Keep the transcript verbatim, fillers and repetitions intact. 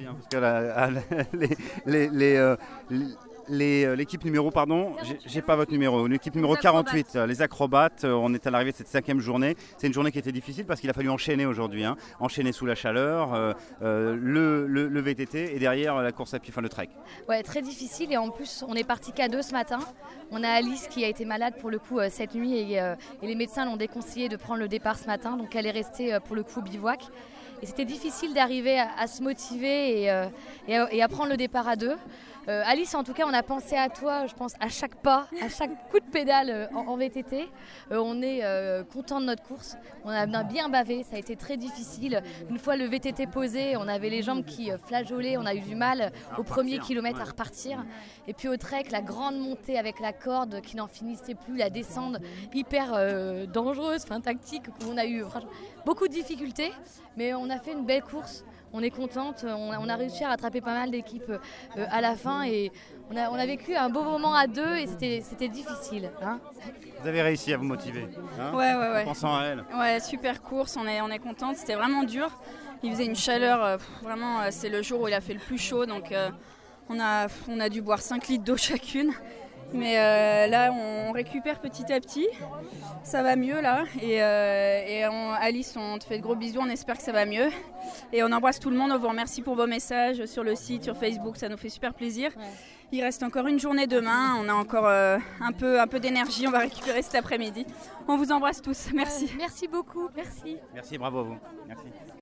aussi, hein, parce que la, la- les, les, les, euh, les, euh, l'équipe numéro, pardon, j'ai, j'ai pas votre numéro, l'équipe numéro quarante-huit, euh, les acrobates, euh, on est à l'arrivée de cette cinquième journée. C'est une journée qui était difficile parce qu'il a fallu enchaîner aujourd'hui, hein, enchaîner sous la chaleur, euh, euh, le, le, le V T T et derrière la course à pied, enfin le trek. Ouais, très difficile et en plus on est parti qu'à deux ce matin. On a Alice qui a été malade pour le coup euh, cette nuit et, euh, et les médecins l'ont déconseillé de prendre le départ ce matin, donc elle est restée euh, pour le coup au bivouac. Et c'était difficile d'arriver à, à se motiver et, euh, et, à, et à prendre le départ à deux. Euh, Alice, en tout cas, on a pensé à toi, je pense, à chaque pas, à chaque coup de pédale euh, en, en V T T. Euh, on est euh, content de notre course. On a, on a bien bavé, ça a été très difficile. Une fois le V T T posé, on avait les jambes qui euh, flageolaient, on a eu du mal au premier kilomètre à repartir. Et puis au trek, la grande montée avec la corde qui n'en finissait plus, la descente hyper euh, dangereuse, enfin tactique, où on a eu franchement, beaucoup de difficultés, mais on a fait une belle course. On est contente, on a, on a réussi à rattraper pas mal d'équipes euh, à la fin et on a, on a vécu un beau moment à deux et c'était, c'était difficile. Hein. Vous avez réussi à vous motiver, hein, Ouais, ouais, ouais. en pensant à elle. Ouais, super course, on est, on est contente. C'était vraiment dur. Il faisait une chaleur, euh, pff, vraiment, euh, c'est le jour où il a fait le plus chaud. Donc, euh, on, a, on a dû boire cinq litres d'eau chacune. Mais euh, là, on récupère petit à petit. Ça va mieux, là. Et, euh, et on, Alice, on te fait de gros bisous. On espère que ça va mieux. Et on embrasse tout le monde. On vous remercie pour vos messages sur le site, sur Facebook. Ça nous fait super plaisir. Ouais. Il reste encore une journée demain. On a encore euh, un peu, un peu d'énergie. On va récupérer cet après-midi. On vous embrasse tous. Merci. Euh, merci beaucoup. Merci. Merci, bravo à vous. Merci.